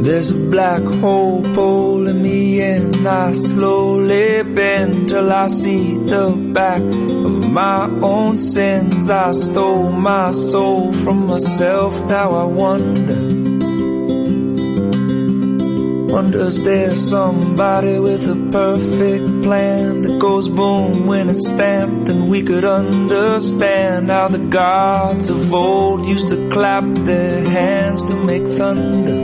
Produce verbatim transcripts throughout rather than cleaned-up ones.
There's a black hole pulling me in. I slowly bend till I see the back of my own sins. I stole my soul from myself. Now I wonder, wonders there's somebody with a perfect plan that goes boom when it's stamped, and we could understand how the gods of old used to clap their hands to make thunder.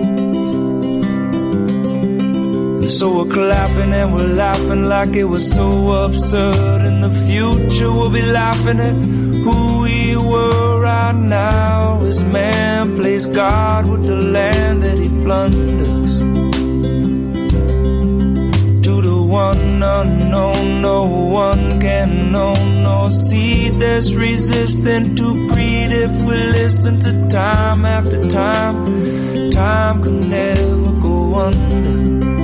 And so we're clapping and we're laughing like it was so absurd. In the future we'll be laughing at who we were right now, as man plays God with the land that he plunders. One unknown, no one can know nor see. There's resistance to greed if we listen to time after time. Time can never go under.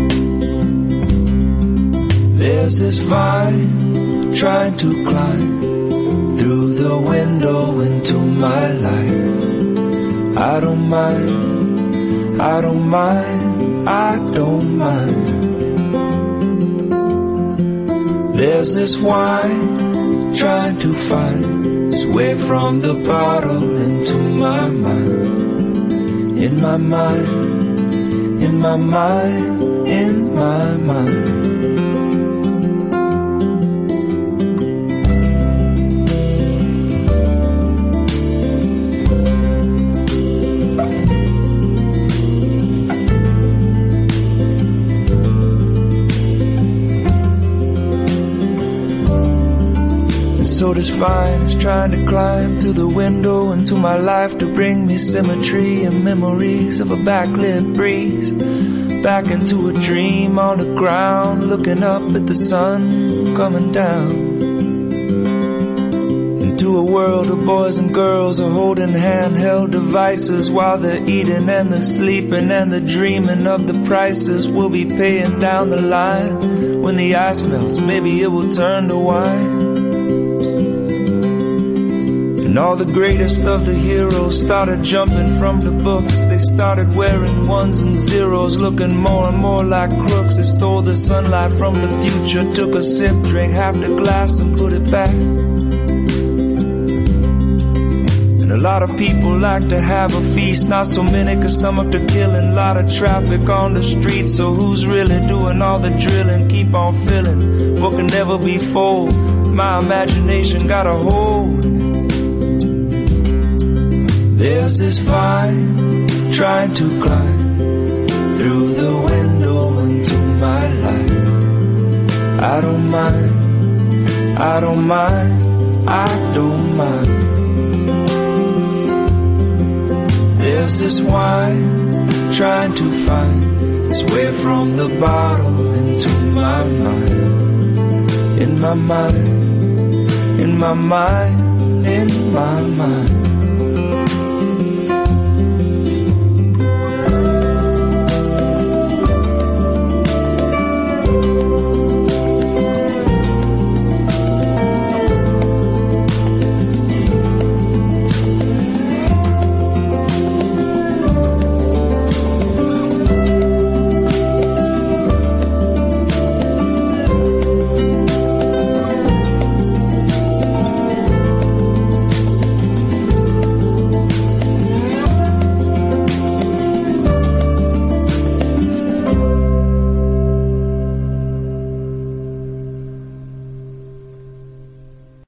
There's this vine trying to climb through the window into my life. I don't mind, I don't mind, I don't mind. There's this wine trying to find its way from the bottle into my mind. In my mind, in my mind, in my mind. So this vine is trying to climb through the window into my life to bring me symmetry and memories of a backlit breeze. Back into a dream on the ground, looking up at the sun coming down. Into a world of boys and girls are holding handheld devices while they're eating and they're sleeping and they're dreaming of the prices we'll be paying down the line. When the ice melts, maybe it will turn to wine. And all the greatest of the heroes started jumping from the books. They started wearing ones and zeros, looking more and more like crooks. They stole the sunlight from the future, took a sip, drank half the glass and put it back. And a lot of people like to have a feast, not so many can stomach the killing. Lot of traffic on the street, so who's really doing all the drilling? Keep on filling what can never be full. My imagination got a hold. There's this vine trying to climb through the window into my life. I don't mind, I don't mind, I don't mind. There's this wine trying to find its way from the bottle into my mind. In my mind, in my mind, in my mind.